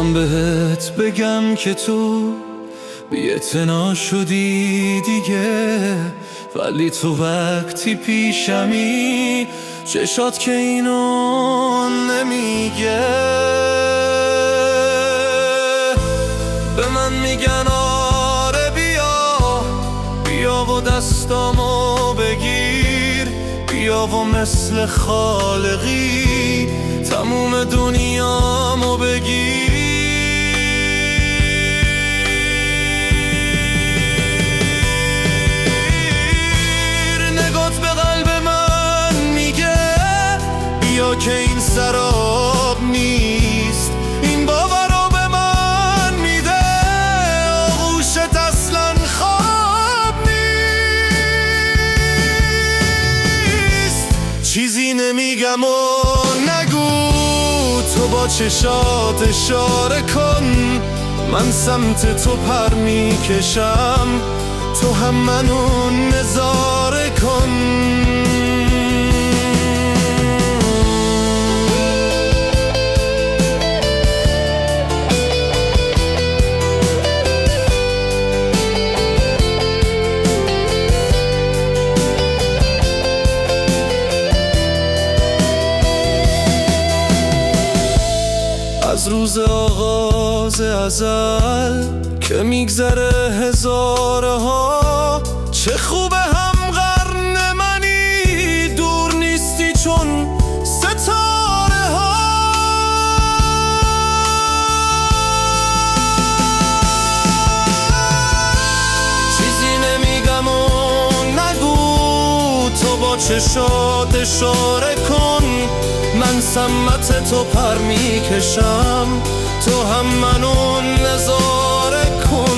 میخوام بهت بگم که تو بی‌اعتنا شدی دیگه، ولی تو وقتی پیشمی چشات که اینو نمیگه. به من میگن آره بیا و دستامو بگیر، بیا و مثل خالقی تموم دنیامو بگیر. نگات به قلب من میگه بیا که این سراب نیست، این باورو به من میده آغوشت اصلا خواب نیست. چیزی نمیگم و نگو، تو با چشات اشاره کن، من سمت تو پر میکشم، تو هم منو نظاره کن. از روز آغاز ازل که میگذره هزارها، چه خوبه هم قرن منی دور نیستی چون ستاره ها. چیزی نمیگم و نگو، تو با چشات اشاره کن، من سمت تو پر میکشم، تو هم منو نظاره کن.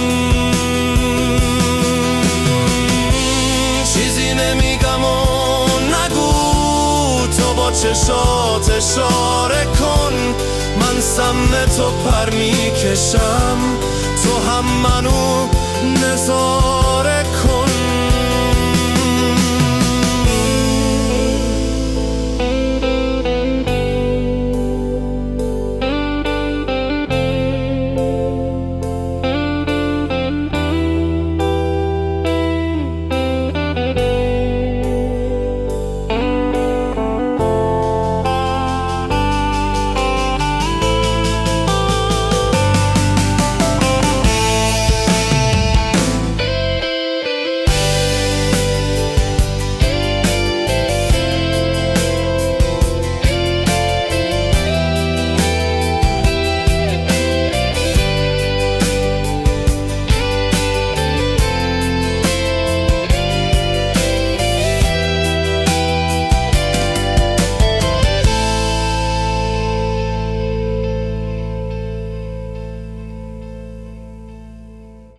چیزی نمیگم و نگو، تو با چشات اشاره کن، من سمت تو پر میکشم، تو هم منو نظاره